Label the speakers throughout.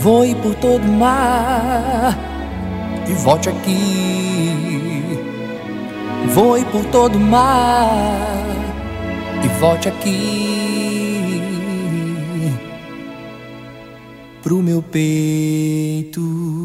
Speaker 1: voe por todo o mar e volte aqui. Voe por todo o mar e volte aqui pro meu peito.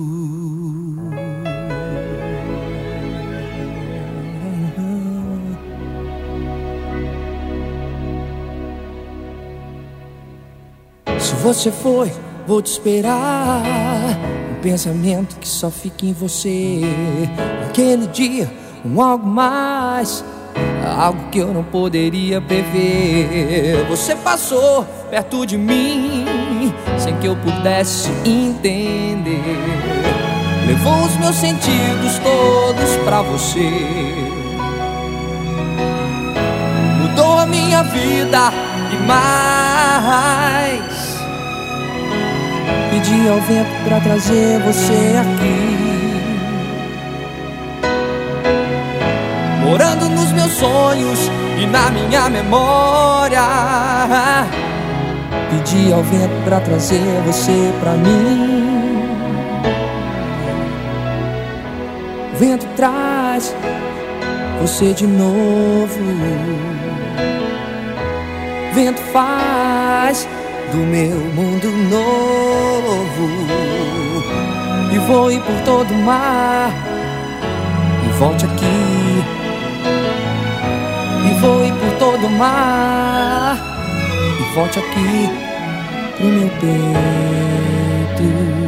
Speaker 1: Se você foi, vou te esperar. Um pensamento que só fica em você. Aquele dia, algo mais, algo que eu não poderia prever. Você passou perto de mim sem que eu pudesse entender. Levou os meus sentidos todos pra você. Mudou a minha vida e mais. Pedi ao vento pra trazer você aqui, morando nos meus sonhos e na minha memória. Pedi ao vento pra trazer você pra mim. O vento traz você de novo. O vento faz do meu mundo novo. E voe por todo o mar e volte aqui. E voe por todo o mar e volte aqui pro meu peito.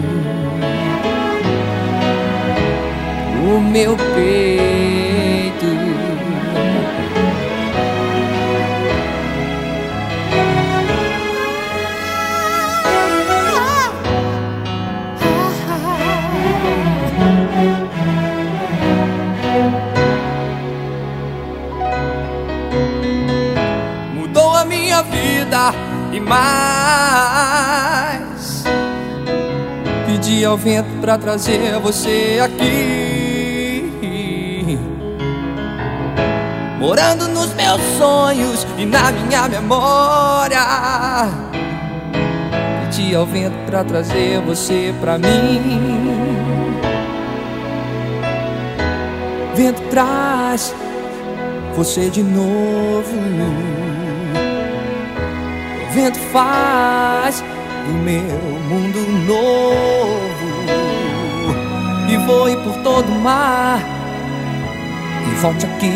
Speaker 1: O meu peito. Mudou a minha vida e mais. Pedi ao vento pra trazer você aqui, morando nos meus sonhos e na minha memória. Pedi ao vento pra trazer você pra mim. Vento traz você de novo. O vento faz do meu mundo novo. E voe por todo o mar e volte aqui.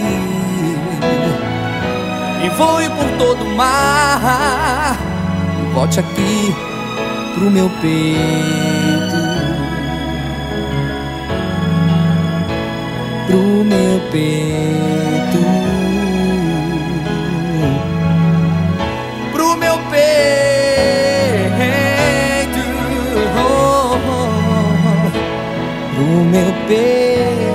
Speaker 1: E voe por todo o mar e volte aqui pro meu peito. Pro meu peito. Pro meu peito. Oh, oh, oh. Pro meu peito.